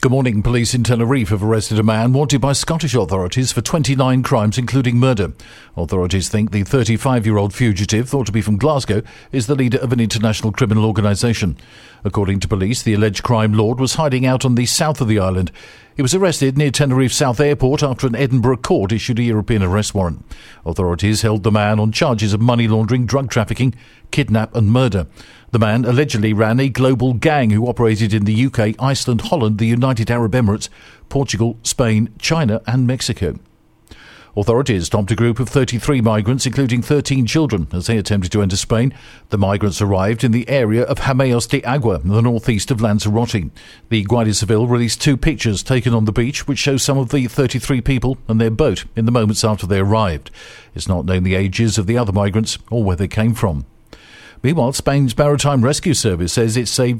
Good morning. Police in Tenerife have arrested a man wanted by Scottish authorities for 29 crimes, including murder. Authorities think the 35-year-old fugitive, thought to be from Glasgow, is the leader of an international criminal organisation. According to police, the alleged crime lord was hiding out on the south of the island. He was arrested near Tenerife South Airport after an Edinburgh court issued a European arrest warrant. Authorities held the man on charges of money laundering, drug trafficking, kidnap and murder. The man allegedly ran a global gang who operated in the UK, Iceland, Holland, the United Arab Emirates, Portugal, Spain, China and Mexico. Authorities stopped a group of 33 migrants, including 13 children, as they attempted to enter Spain. The migrants arrived in the area of Jameos de Agua, the northeast of Lanzarote. The Guardia Civil released 2 pictures taken on the beach, which show some of the 33 people and their boat in the moments after they arrived. It's not known the ages of the other migrants or where they came from. Meanwhile, Spain's Maritime Rescue Service says it saved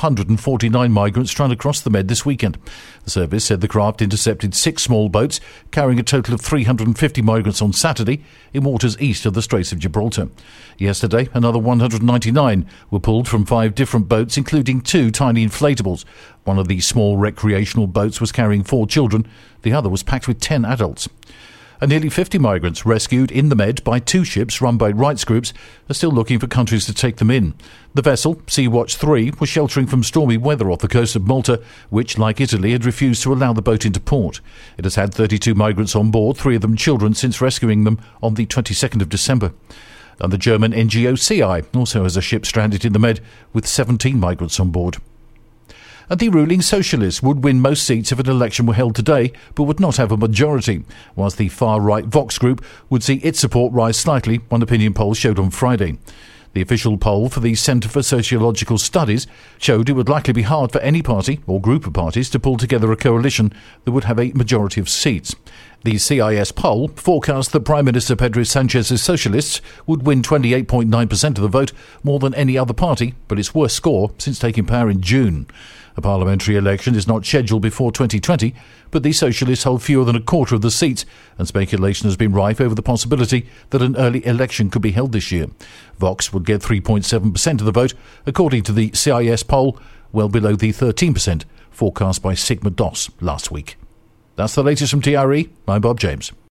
549 migrants trying to cross the Med this weekend. The service said the craft intercepted 6 small boats, carrying a total of 350 migrants on Saturday in waters east of the Straits of Gibraltar. Yesterday, another 199 were pulled from 5 different boats, including 2 tiny inflatables. One of these small recreational boats was carrying 4 children. The other was packed with 10 adults. And nearly 50 migrants rescued in the Med by 2 ships run by rights groups are still looking for countries to take them in. The vessel, Sea-Watch 3, was sheltering from stormy weather off the coast of Malta, which, like Italy, had refused to allow the boat into port. It has had 32 migrants on board, 3 of them children, since rescuing them on the 22nd of December. And the German NGO CI also has a ship stranded in the Med with 17 migrants on board. And the ruling Socialists would win most seats if an election were held today, but would not have a majority, whilst the far-right Vox group would see its support rise slightly, one opinion poll showed on Friday. The official poll for the Centre for Sociological Studies showed it would likely be hard for any party or group of parties to pull together a coalition that would have a majority of seats. The CIS poll forecast that Prime Minister Pedro Sanchez's Socialists would win 28.9% of the vote, more than any other party, but its worst score since taking power in June. A parliamentary election is not scheduled before 2020, but the Socialists hold fewer than a quarter of the seats, and speculation has been rife over the possibility that an early election could be held this year. Vox would get 3.7% of the vote, according to the CIS poll, well below the 13% forecast by Sigma DOS last week. That's the latest from TRE. I'm Bob James.